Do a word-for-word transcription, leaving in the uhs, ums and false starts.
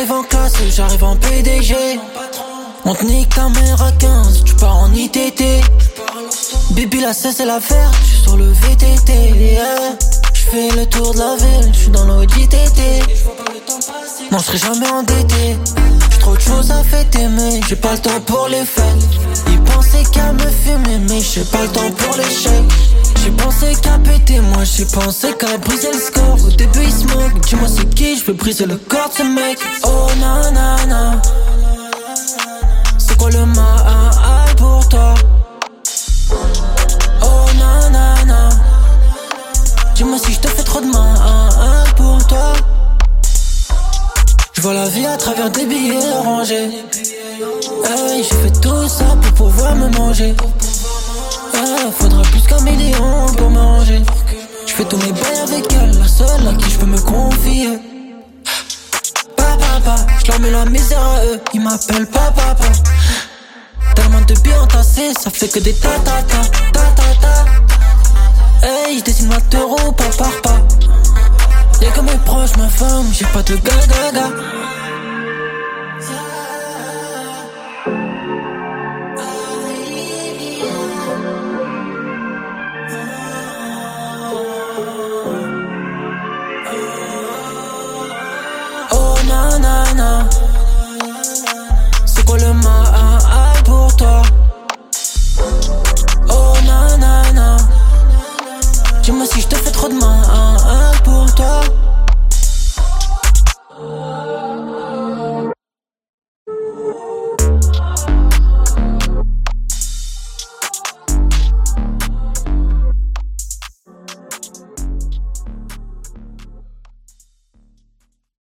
J'arrive en classe, j'arrive en P D G. On te nique ta mère à quinze, tu pars en I T T. Baby la cesse c'est l'affaire, j'suis sur le V T T, yeah. J'fais le tour de la ville, j'suis dans l'Audi T T. Non j'serai jamais endetté, j'ai trop de choses à fêter mais j'ai pas le temps pour les fêtes. Ils pensaient qu'à me fumer mais j'ai pas le temps pour les chèques. J'ai pensé qu'à péter, moi j'ai pensé qu'à briser le score. Au début il se moque, dis-moi c'est qui, j'vais briser le corps de ce mec. Oh nanana, c'est quoi le mal pour toi? Oh nanana, dis-moi si je te fais trop de mal pour toi. Je vois la vie à travers des billets orangés. Hey, j'ai fait tout ça pour pouvoir me manger. Hey, faudra plus qu'un million pour me ranger. Je fais tous mes bails avec elle, la seule à qui je peux me confier. Papa, je leur mets la misère à eux, ils m'appellent papa. Tellement de billes entassés, ça fait que des ta ta ta ta ta ta. Hey, je dessine ma taureau pas par pas. Y'a que mes proches, ma femme, j'ai pas de gaga ga.